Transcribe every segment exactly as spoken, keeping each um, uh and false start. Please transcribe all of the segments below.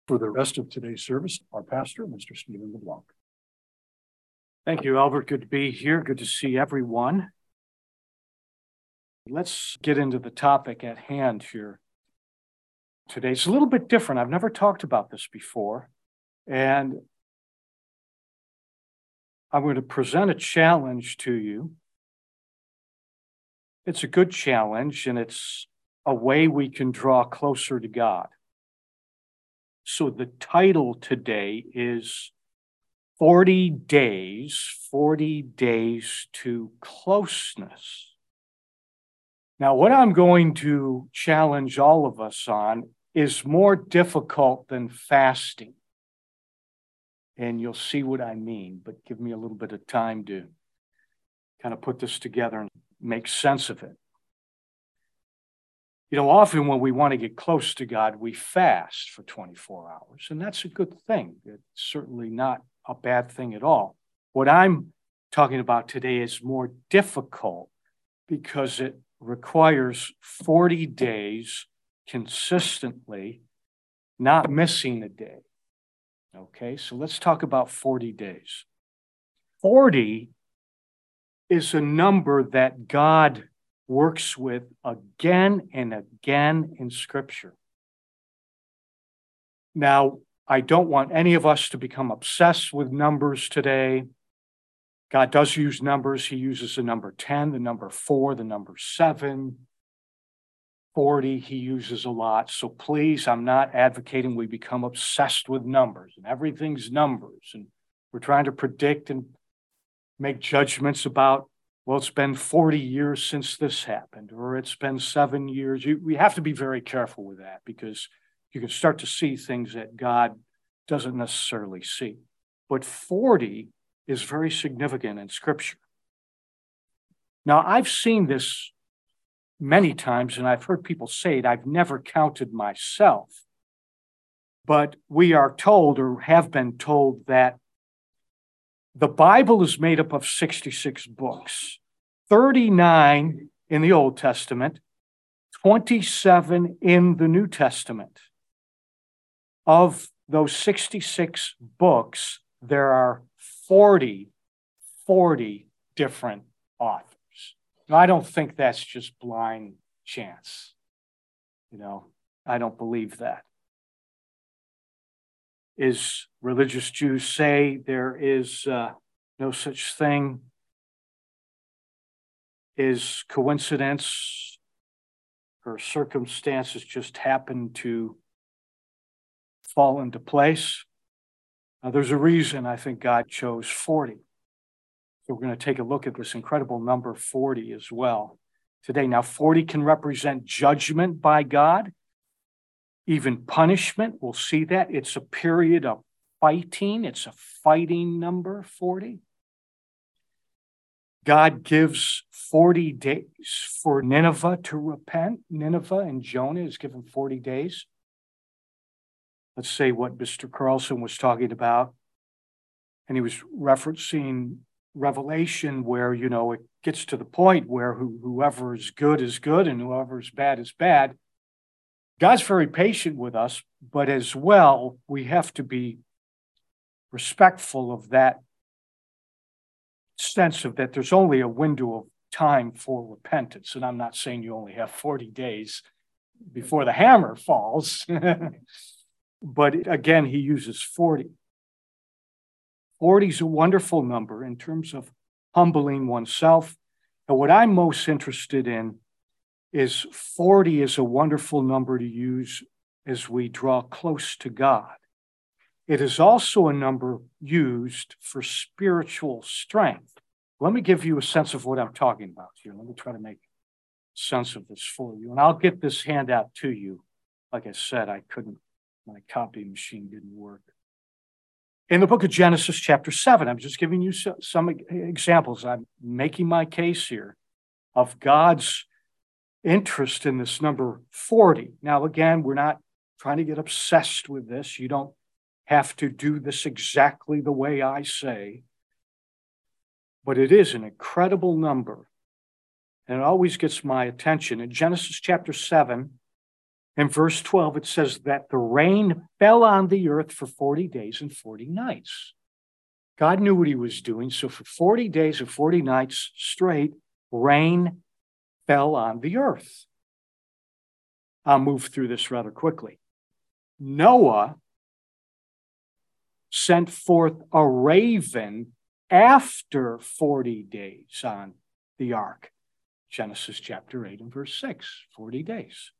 For the rest of today's service, our pastor, Mister Stephen LeBlanc. Thank you, Albert. Good to be here. Good to see everyone. Let's get into the topic at hand here today. It's a little bit different. I've never talked about this before, and I'm going to present a challenge to you. It's a good challenge, and it's a way we can draw closer to God. So the title today is forty days, forty days to closeness. Now, what I'm going to challenge all of us on is more difficult than fasting. And you'll see what I mean, but give me a little bit of time to kind of put this together and make sense of it. You know, often when we want to get close to God, we fast for twenty-four hours, and that's a good thing. It's certainly not a bad thing at all. What I'm talking about today is more difficult because it requires forty days consistently, not missing a day. Okay, so let's talk about forty days. forty is a number that God works with again and again in Scripture. Now, I don't want any of us to become obsessed with numbers today. God does use numbers. He uses the number ten, the number four, the number seven, forty. He uses a lot. So please, I'm not advocating we become obsessed with numbers and everything's numbers. And we're trying to predict and make judgments about, well, it's been forty years since this happened, or it's been seven years. You, we have to be very careful with that because you can start to see things that God doesn't necessarily see. But forty is very significant in Scripture. Now, I've seen this many times, and I've heard people say it. I've never counted myself. But we are told, or have been told, that the Bible is made up of sixty-six books, thirty-nine in the Old Testament, twenty-seven in the New Testament. Of those sixty-six books, there are forty, forty different authors. Now, I don't think that's just blind chance. You know, I don't believe that. As religious Jews say, there is uh, no such thing as coincidence or circumstances just happen to fall into place. Now, there's a reason I think God chose forty. So we're going to take a look at this incredible number forty as well today. Now, forty can represent judgment by God, even punishment. We'll see that. It's a period of fighting. It's a fighting number, forty. God gives forty days for Nineveh to repent. Nineveh and Jonah is given forty days. Let's say what Mister Carlson was talking about. And he was referencing Revelation where, you know, it gets to the point where who, whoever is good is good and whoever is bad is bad. God's very patient with us, but as well, we have to be respectful of that sense of that there's only a window of time for repentance. And I'm not saying you only have forty days before the hammer falls. But again, he uses forty. forty is a wonderful number in terms of humbling oneself. And what I'm most interested in is forty is a wonderful number to use as we draw close to God. It is also a number used for spiritual strength. Let me give you a sense of what I'm talking about here. Let me try to make sense of this for you. And I'll get this handout to you. Like I said, I couldn't, my copy machine didn't work. In the book of Genesis, chapter seven, I'm just giving you some examples. I'm making my case here of God's interest in this number forty. Now, again, we're not trying to get obsessed with this. You don't have to do this exactly the way I say, but it is an incredible number, and it always gets my attention. In Genesis chapter seven, In verse twelve, it says that the rain fell on the earth for forty days and forty nights. God knew what he was doing. So for forty days and forty nights straight, rain fell on the earth. I'll move through this rather quickly. Noah sent forth a raven after forty days on the ark. Genesis chapter eight and verse six, forty days.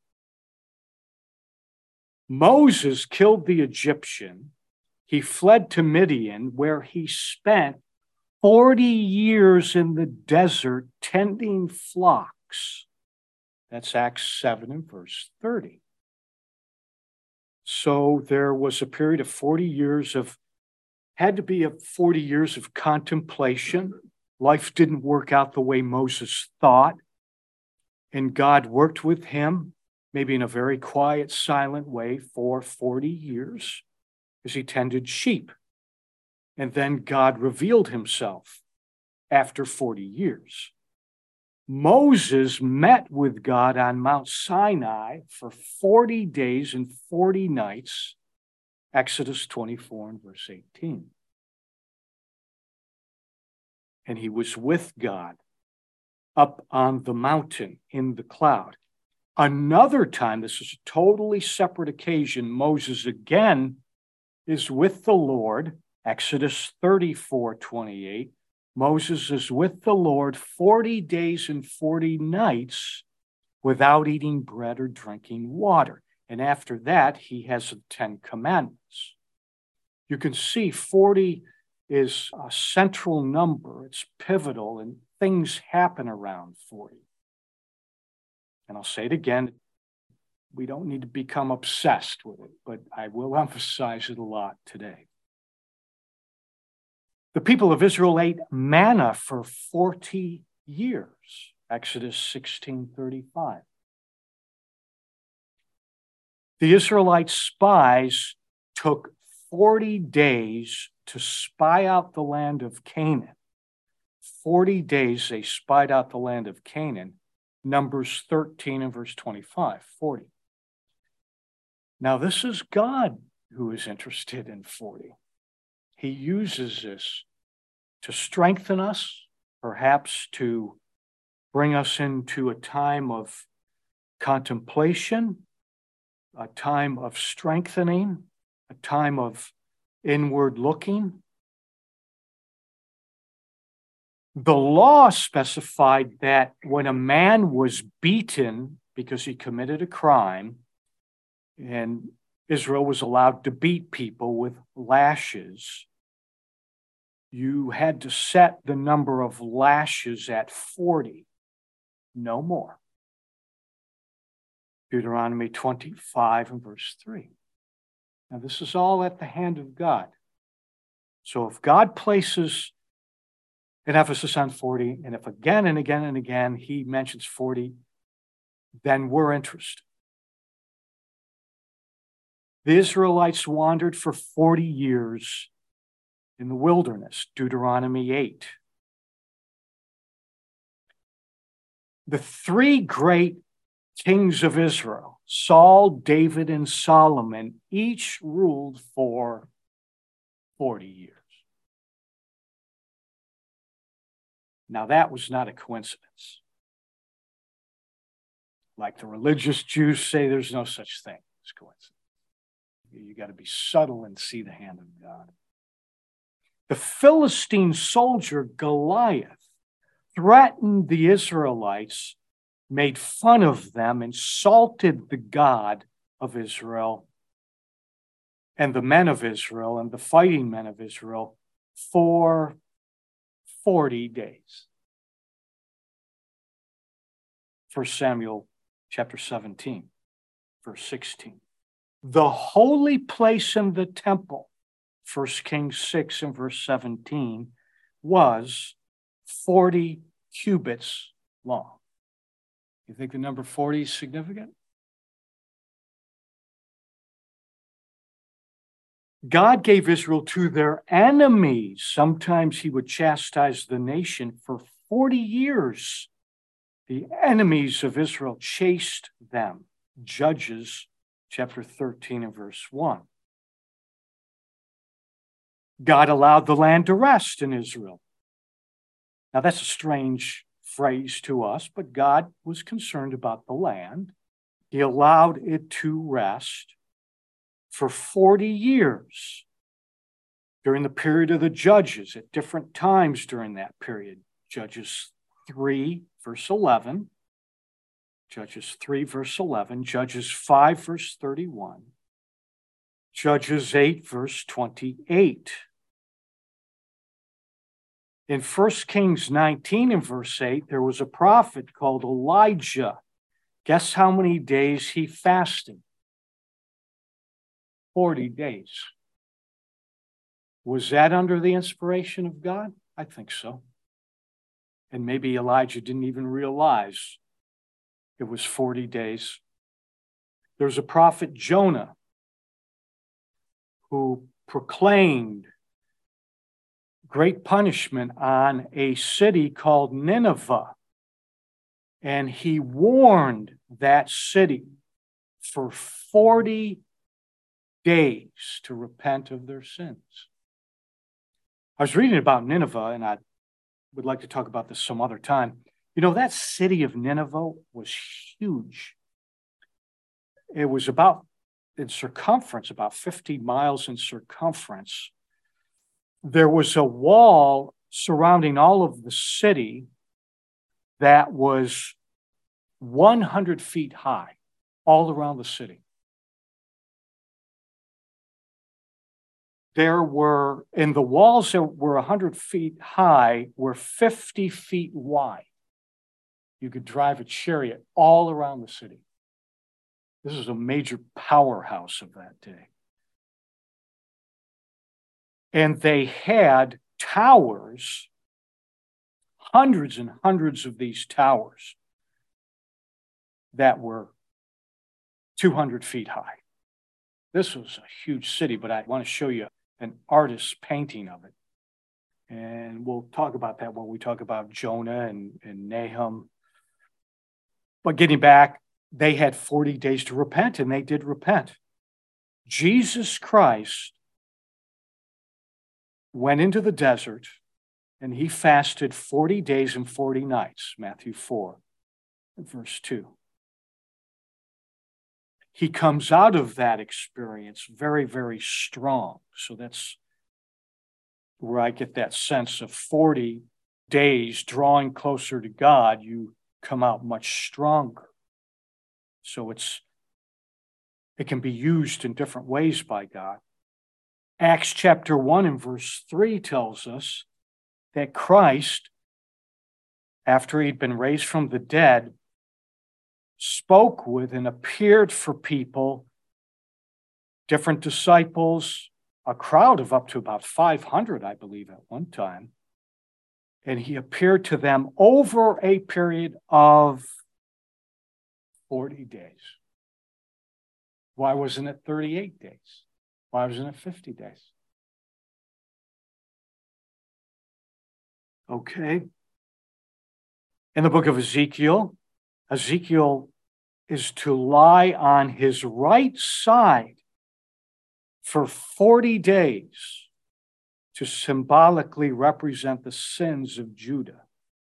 Moses killed the Egyptian. He fled to Midian, where he spent forty years in the desert tending flocks. That's Acts seven and verse thirty. So there was a period of forty years of, had to be a forty years of contemplation. Life didn't work out the way Moses thought. And God worked with him, maybe in a very quiet, silent way, for forty years as he tended sheep. And then God revealed himself after forty years. Moses met with God on Mount Sinai for forty days and forty nights, Exodus twenty-four and verse eighteen. And he was with God up on the mountain in the cloud. Another time, this is a totally separate occasion, Moses again is with the Lord, Exodus thirty-four twenty-eight. Moses is with the Lord forty days and forty nights without eating bread or drinking water. And after that, he has the Ten Commandments. You can see forty is a central number. It's pivotal, and things happen around forty. And I'll say it again, we don't need to become obsessed with it, but I will emphasize it a lot today. The people of Israel ate manna for forty years, Exodus sixteen thirty-five. The Israelite spies took forty days to spy out the land of Canaan. forty days they spied out the land of Canaan. Numbers thirteen and verse twenty-five, forty. Now, this is God who is interested in forty. He uses this to strengthen us, perhaps to bring us into a time of contemplation, a time of strengthening, a time of inward looking. The law specified that when a man was beaten because he committed a crime, and Israel was allowed to beat people with lashes, you had to set the number of lashes at forty, no more. Deuteronomy twenty-five and verse three. Now, this is all at the hand of God. So if God places an emphasis on forty, and if again and again and again he mentions forty, then we're interested. The Israelites wandered for forty years in the wilderness, Deuteronomy eight. The three great kings of Israel, Saul, David, and Solomon, each ruled for forty years. Now, that was not a coincidence. Like the religious Jews say, there's no such thing as coincidence. You got to be subtle and see the hand of God. The Philistine soldier Goliath threatened the Israelites, made fun of them, insulted the God of Israel and the men of Israel and the fighting men of Israel for forty days. First Samuel chapter seventeen, verse sixteen. The holy place in the temple, First Kings six and verse seventeen, was forty cubits long. You think the number forty is significant? God gave Israel to their enemies. Sometimes he would chastise the nation for forty years. The enemies of Israel chased them Judges chapter thirteen and verse one. God allowed the land to rest in Israel. Now that's a strange phrase to us, but God was concerned about the land. He allowed it to rest for forty years during the period of the Judges, at different times during that period. Judges three, verse eleven. Judges three, verse eleven. Judges five, verse thirty-one. Judges eight, verse twenty-eight. In First Kings nineteen and verse eight, there was a prophet called Elijah. Guess how many days he fasted? forty days. Was that under the inspiration of God? I think so. And maybe Elijah didn't even realize it was forty days. There's a prophet Jonah who proclaimed great punishment on a city called Nineveh. And he warned that city for forty days to repent of their sins. I was reading about Nineveh, and I would like to talk about this some other time. You know, that city of Nineveh was huge. It was about, in circumference, about fifty miles in circumference. There was a wall surrounding all of the city that was one hundred feet high, all around the city. There were, and the walls that were one hundred feet high were fifty feet wide. You could drive a chariot all around the city. This is a major powerhouse of that day. And they had towers, hundreds and hundreds of these towers that were two hundred feet high. This was a huge city, but I want to show you an artist's painting of it. And we'll talk about that when we talk about Jonah and, and Nahum. But getting back, they had forty days to repent, and they did repent. Jesus Christ went into the desert, and he fasted forty days and forty nights, Matthew four, verse two. He comes out of that experience very, very strong. So that's where I get that sense of forty days drawing closer to God, you come out much stronger. So it's it can be used in different ways by God. Acts chapter one and verse three tells us that Christ, after he'd been raised from the dead, spoke with and appeared for people, different disciples, a crowd of up to about five hundred, I believe, at one time. And he appeared to them over a period of forty days. Why wasn't it thirty-eight days? Why wasn't it fifty days? Okay. In the book of Ezekiel, Ezekiel is to lie on his right side for forty days to symbolically represent the sins of Judah.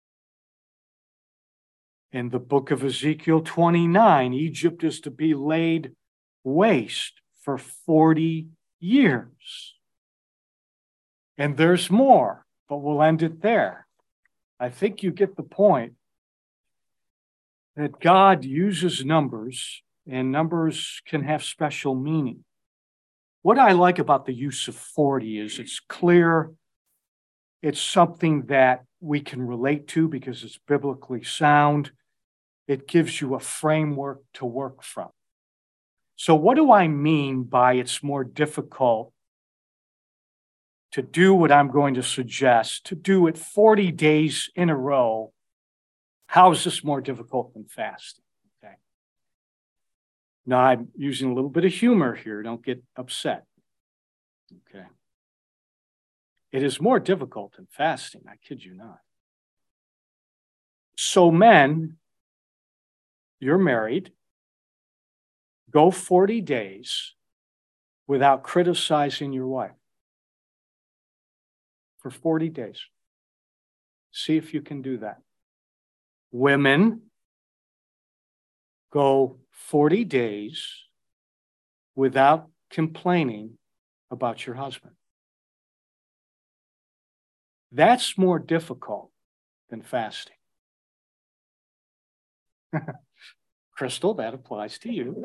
In the book of Ezekiel twenty-nine, Egypt is to be laid waste for forty years. And there's more, but we'll end it there. I think you get the point that God uses numbers, and numbers can have special meaning. What I like about the use of forty is it's clear, it's something that we can relate to because it's biblically sound. It gives you a framework to work from. So what do I mean by it's more difficult to do what I'm going to suggest, to do it forty days in a row? How is this more difficult than fasting? Okay. Now, I'm using a little bit of humor here. Don't get upset. Okay. It is more difficult than fasting. I kid you not. So men, you're married. Go forty days without criticizing your wife. For forty days. See if you can do that. Women, go forty days without complaining about your husband. That's more difficult than fasting. Crystal, that applies to you.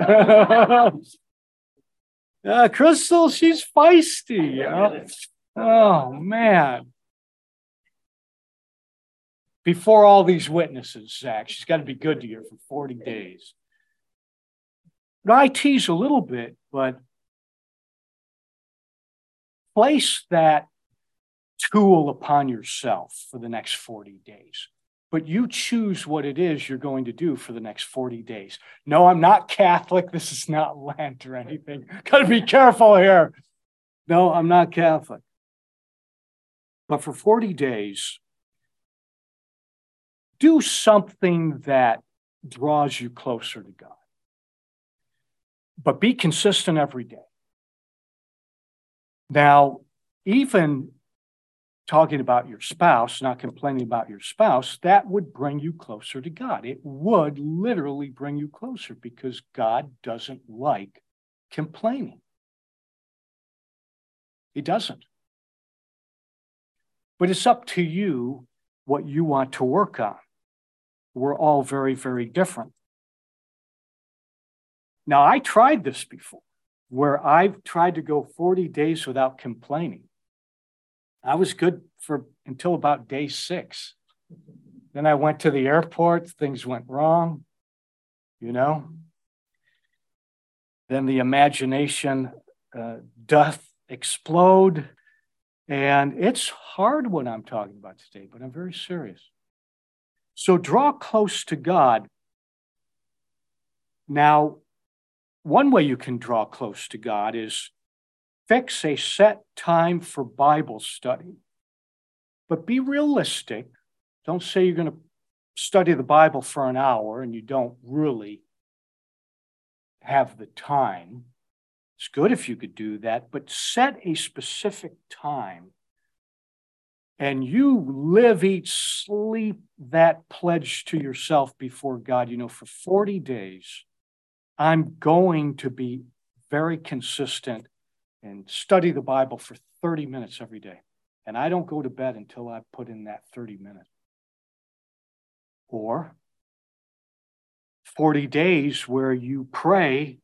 uh, Crystal, she's feisty. You know? Oh, man. Before all these witnesses, Zach, she's got to be good to you for forty days. But I tease a little bit, but place that tool upon yourself for the next forty days. But you choose what it is you're going to do for the next forty days. No, I'm not Catholic. This is not Lent or anything. Got to be careful here. No, I'm not Catholic. But for forty days, do something that draws you closer to God. But be consistent every day. Now, even talking about your spouse, not complaining about your spouse, that would bring you closer to God. It would literally bring you closer because God doesn't like complaining. He doesn't. But it's up to you what you want to work on. We're all very, very different. Now, I tried this before, where I've tried to go forty days without complaining. I was good for until about day six. Then I went to the airport, things went wrong, you know. Then the imagination uh, doth explode. And it's hard what I'm talking about today, but I'm very serious. So draw close to God. Now, one way you can draw close to God is fix a set time for Bible study. But be realistic. Don't say you're going to study the Bible for an hour and you don't really have the time. It's good if you could do that, but set a specific time and you live, eat, sleep that pledge to yourself before God. You know, for forty days, I'm going to be very consistent and study the Bible for thirty minutes every day. And I don't go to bed until I put in that thirty minutes. Or forty days where you pray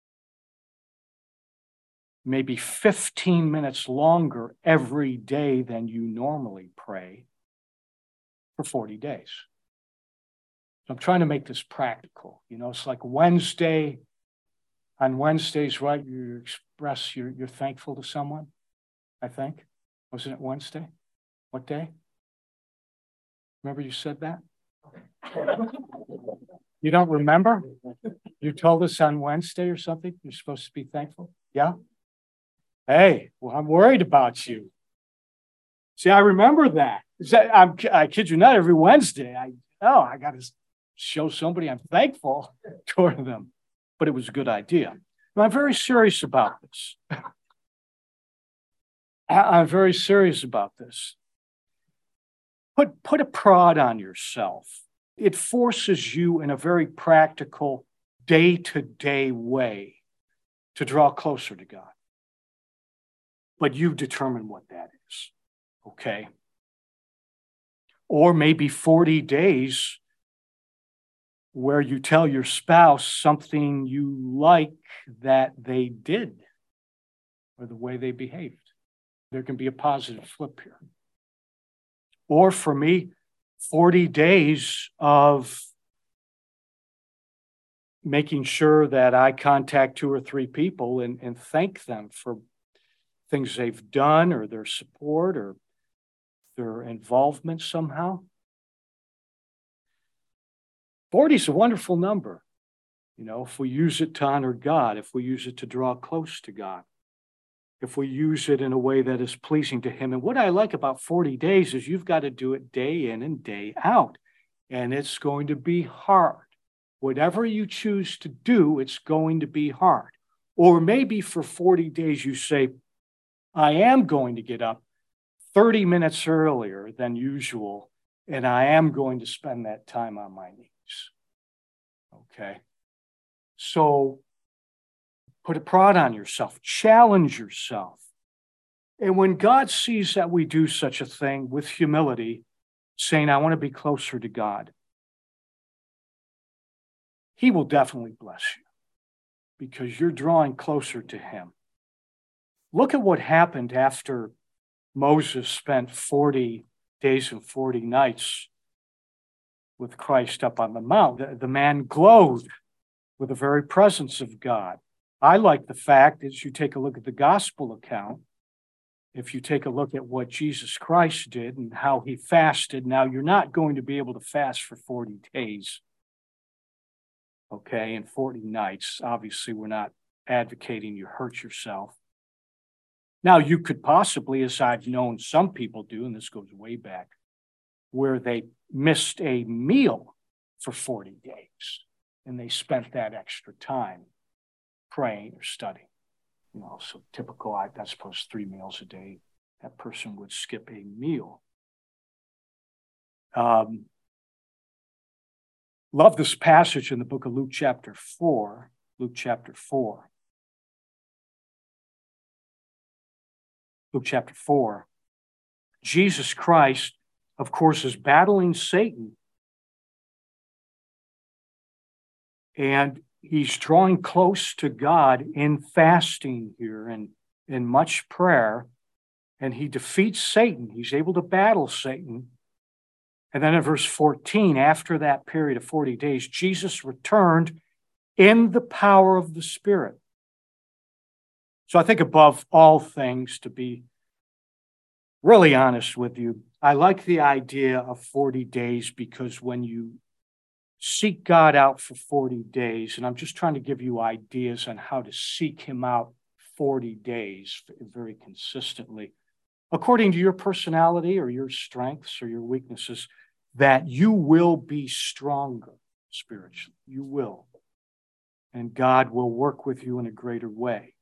maybe fifteen minutes longer every day than you normally pray for forty days. So I'm trying to make this practical. You know, it's like Wednesday. On Wednesdays, right, you express you're, you're thankful to someone, I think. Wasn't it Wednesday? What day? Remember you said that? You don't remember? You told us on Wednesday or something you're supposed to be thankful? Yeah? Hey, well, I'm worried about you. See, I remember that. that I'm, I kid you not, every Wednesday, I, oh, I got to show somebody I'm thankful toward them. But it was a good idea. But I'm very serious about this. I'm very serious about this. Put, put a prod on yourself. It forces you in a very practical, day-to-day way to draw closer to God. But you determine what that is, okay? Or maybe forty days where you tell your spouse something you like that they did or the way they behaved. There can be a positive flip here. Or for me, forty days of making sure that I contact two or three people and, and thank them for things they've done or their support or their involvement somehow. forty is a wonderful number, you know, if we use it to honor God, if we use it to draw close to God, if we use it in a way that is pleasing to Him. And what I like about forty days is you've got to do it day in and day out, and it's going to be hard. Whatever you choose to do, it's going to be hard. Or maybe for forty days you say, I am going to get up thirty minutes earlier than usual, and I am going to spend that time on my knees. Okay? So put a prod on yourself, challenge yourself. And when God sees that we do such a thing with humility, saying, I want to be closer to God, He will definitely bless you because you're drawing closer to Him. Look at what happened after Moses spent forty days and forty nights with Christ up on the mount. The, the man glowed with the very presence of God. I like the fact, as you take a look at the gospel account, if you take a look at what Jesus Christ did and how he fasted, now you're not going to be able to fast for forty days, okay, and forty nights. Obviously, we're not advocating you hurt yourself. Now, you could possibly, as I've known some people do, and this goes way back, where they missed a meal for forty days, and they spent that extra time praying or studying. You know, so typical, I, I suppose, three meals a day, that person would skip a meal. Um, love this passage in the book of Luke chapter four. Luke chapter four. Luke chapter four. Jesus Christ, of course, is battling Satan. And he's drawing close to God in fasting here and in much prayer. And he defeats Satan. He's able to battle Satan. And then in verse fourteen, after that period of forty days, Jesus returned in the power of the Spirit. So I think above all things, to be really honest with you, I like the idea of forty days because when you seek God out for forty days, and I'm just trying to give you ideas on how to seek him out forty days very consistently, according to your personality or your strengths or your weaknesses, that you will be stronger spiritually. You will. And God will work with you in a greater way.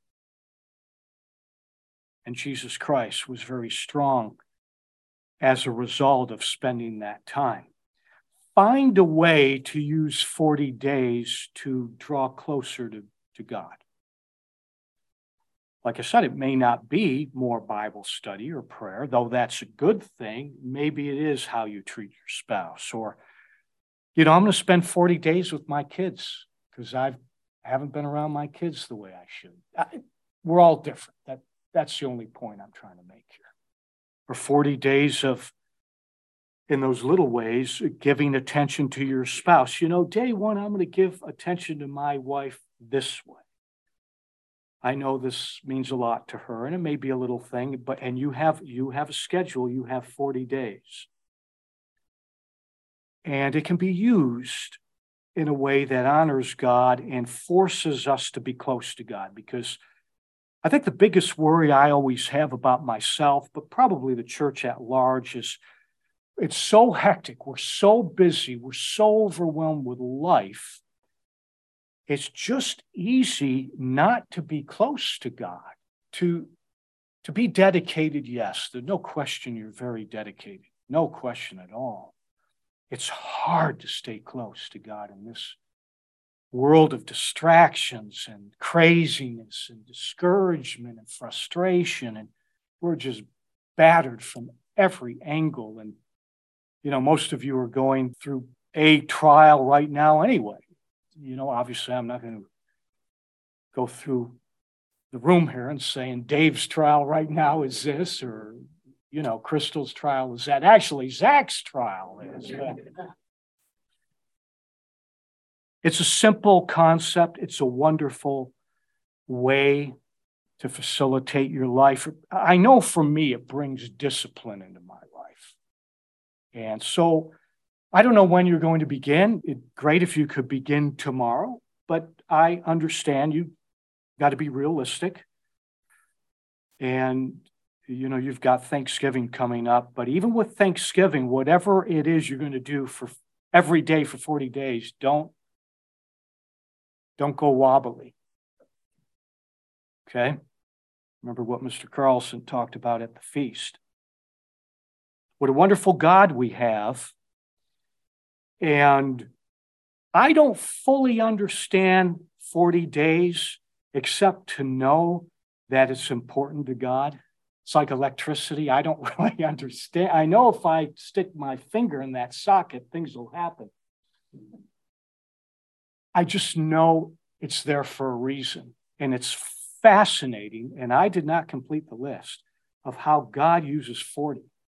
And Jesus Christ was very strong as a result of spending that time. Find a way to use forty days to draw closer to, to God. Like I said, it may not be more Bible study or prayer, though that's a good thing. Maybe it is how you treat your spouse. Or, you know, I'm going to spend forty days with my kids because I haven't been around my kids the way I should. I, we're all different. That, that's the only point I'm trying to make here. Or forty days of, in those little ways, giving attention to your spouse. You know, day one, I'm going to give attention to my wife this way. I know this means a lot to her, and it may be a little thing, but and you have you have a schedule, you have forty days. And it can be used in a way that honors God and forces us to be close to God. Because I think the biggest worry I always have about myself, but probably the church at large, is it's so hectic. We're so busy. We're so overwhelmed with life. It's just easy not to be close to God, to, to be dedicated. Yes, there's no question you're very dedicated. No question at all. It's hard to stay close to God in this world of distractions and craziness and discouragement and frustration. And we're just battered from every angle. And, you know, most of you are going through a trial right now anyway. You know, obviously, I'm not going to go through the room here and saying Dave's trial right now is this, or, you know, Crystal's trial is that. Actually, Zach's trial is. It's a simple concept. It's a wonderful way to facilitate your life. I know for me, it brings discipline into my life. And so I don't know when you're going to begin. It's great if you could begin tomorrow, but I understand you got to be realistic. And, you know, you've got Thanksgiving coming up, but even with Thanksgiving, whatever it is you're going to do for every day for forty days, don't, Don't go wobbly. Okay? Remember what Mister Carlson talked about at the feast. What a wonderful God we have. And I don't fully understand forty days, except to know that it's important to God. It's like electricity. I don't really understand. I know if I stick my finger in that socket, things will happen. I just know it's there for a reason. And it's fascinating, and I did not complete the list of how God uses forty.